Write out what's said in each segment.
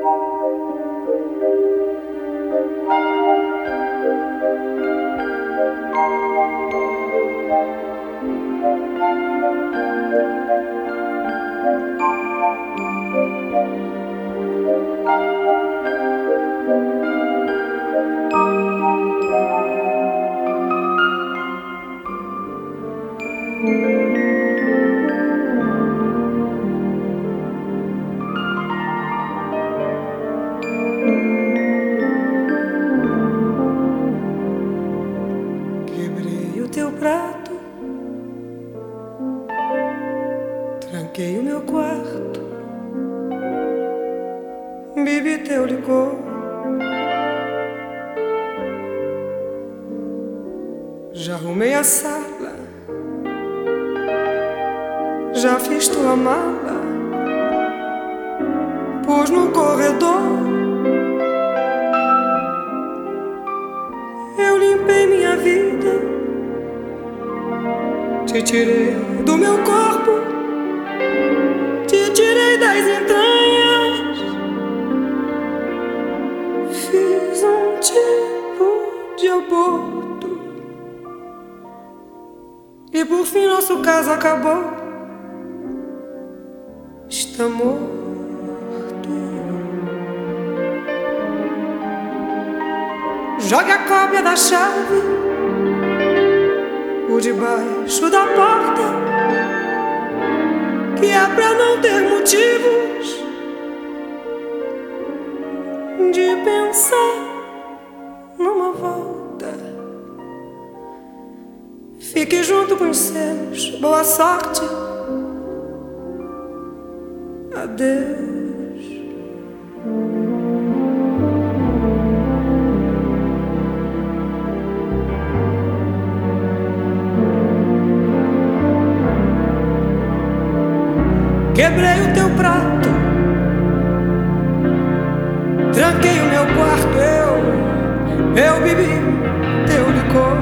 Quebrei o teu prato, tranquei o meu quarto, bebi teu licor, já arrumei a sala, já fiz tua mala, pus no corredor. Eu limpei minha vida, te tirei do meu corpo, te tirei das entranhas, fiz um tipo de aborto e por fim nosso caso acabou. Está morto. Jogue a cópia da chave por debaixo da porta, que é pra não ter motivos de pensar numa volta. Fique junto com os seus, boa sorte, adeus. Quebrei o teu prato, tranquei o meu quarto, eu bebi teu licor,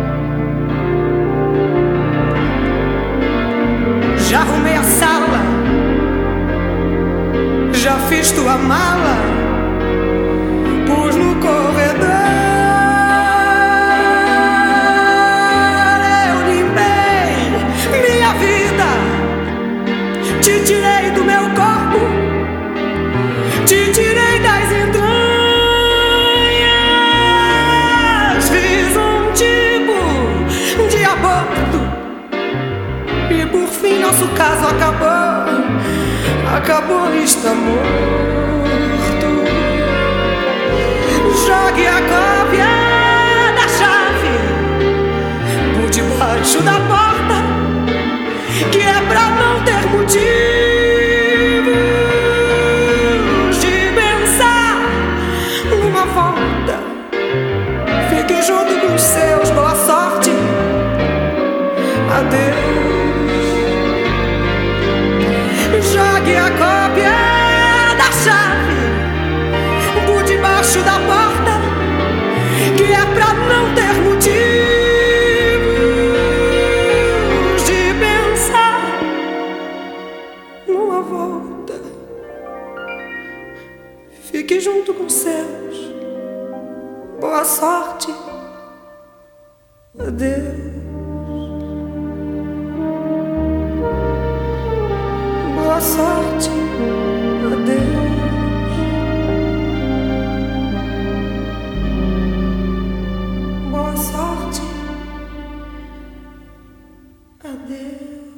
já arrumei a sala, já fiz tua mala, pus no corredor. Eu limpei minha vida, te tirei do meu corpo, te tirei das entranhas, fiz um tipo de aborto e por fim nosso caso acabou. Acabou, está morto. Jogue a cópia da chave por debaixo da porta, que é pra não ter motivos de pensar numa volta. Fique junto com os seus, boa sorte, adeus. Jogue a cópia da chave por debaixo da porta, que é pra não ter motivos de pensar numa volta. Fique junto com os seus, boa sorte, adeus. Boa sorte, adeus. Boa sorte, adeus.